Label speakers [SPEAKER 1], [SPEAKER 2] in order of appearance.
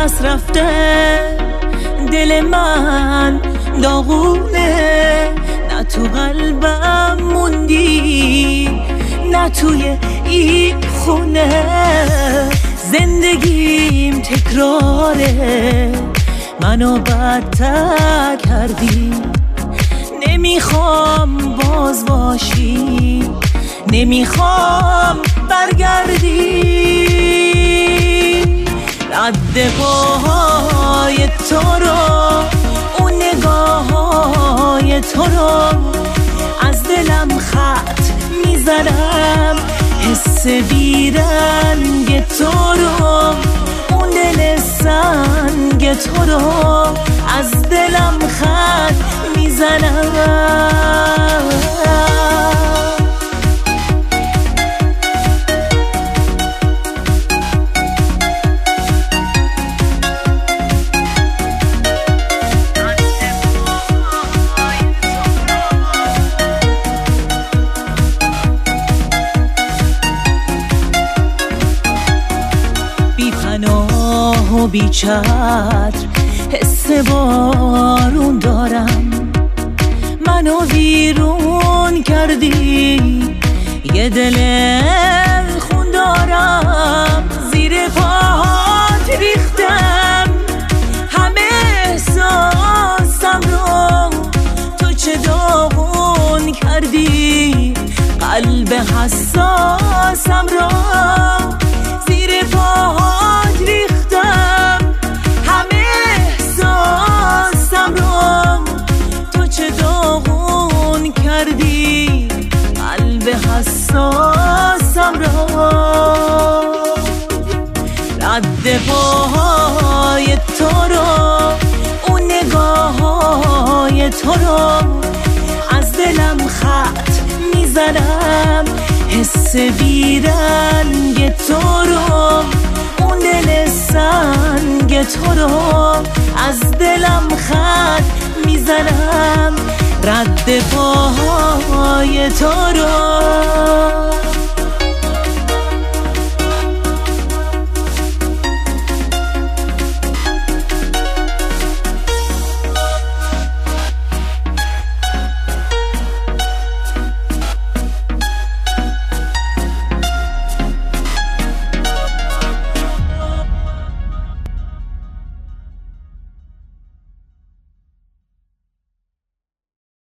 [SPEAKER 1] دست رفته، دل من داغونه، نه تو قلبم موندی نه توی این خونه. زندگیم تکراره، منو بدتر کردی، نمیخوام باز باشی، نمیخوام برگردی. رد پاهای تو رو، اون نگاههای تو رو، از دلم خط میزنم، حس بیرنگ تو رو، اون دل سنگ تو رو، از دلم خط میزنم. و بی‌چتر حس بارون دارم، منو ویرون کردی، یه دل خون دارم، زیر پاهات ریختم همه احساسم رو، تو چه داغون کردی قلب حساسم رو، زیر پاهات ریختم همه احساسم رو، تو چه داغون کردی قلب حساسم رو. رد پاهای تو رو، اون نگاههای تو رو، از دلم خط میزنم، حس بیرنگ تو رو، اون دل سنگ تو رو، از دلم خط میزنم. رد پاهای تو رو.